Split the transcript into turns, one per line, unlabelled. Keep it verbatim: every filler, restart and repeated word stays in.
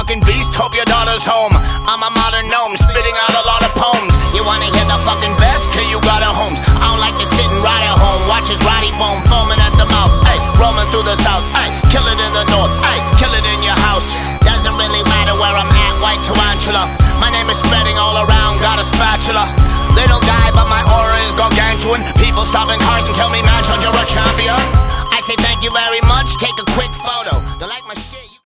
fucking beast, hope your daughter's home. I'm a modern gnome, spitting out a lot of poems. You wanna hear the fucking best? Can you